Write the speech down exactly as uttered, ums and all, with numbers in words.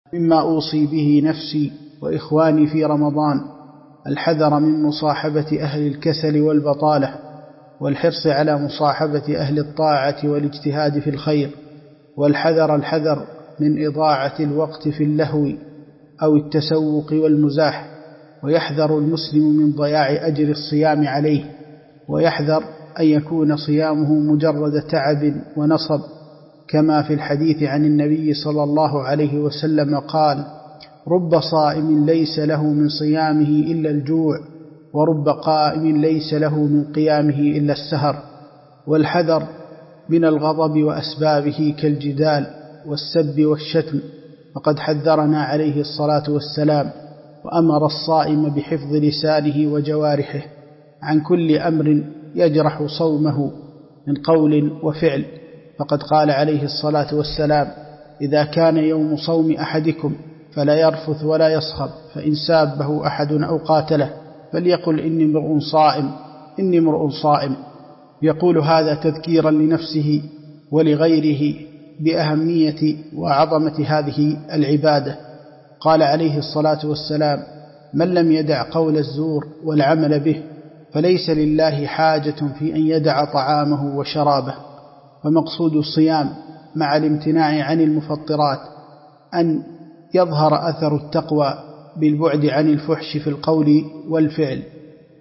مما أوصي به نفسي وإخواني في رمضان الحذر من مصاحبة أهل الكسل والبطالة، والحرص على مصاحبة أهل الطاعة والاجتهاد في الخير، والحذر الحذر من إضاعة الوقت في اللهو أو التسوق والمزاح، ويحذر المسلم من ضياع أجر الصيام عليه، ويحذر أن يكون صيامه مجرد تعب ونصب، كما في الحديث عن النبي صلى الله عليه وسلم قال: رب صائم ليس له من صيامه إلا الجوع، ورب قائم ليس له من قيامه إلا السهر. والحذر من الغضب وأسبابه كالجدال والسب والشتم، فقد حذرنا عليه الصلاة والسلام وأمر الصائم بحفظ لسانه وجوارحه عن كل أمر يجرح صومه من قول وفعل، فقد قال عليه الصلاة والسلام: إذا كان يوم صوم أحدكم فلا يرفث ولا يصخب، فإن سابه أحد أو قاتله فليقل إني امرؤ صائم إني امرؤ صائم. يقول هذا تذكيرا لنفسه ولغيره بأهمية وعظمة هذه العبادة. قال عليه الصلاة والسلام: من لم يدع قول الزور والعمل به فليس لله حاجة في أن يدع طعامه وشرابه. فمقصود الصيام مع الامتناع عن المفطرات أن يظهر أثر التقوى بالبعد عن الفحش في القول والفعل،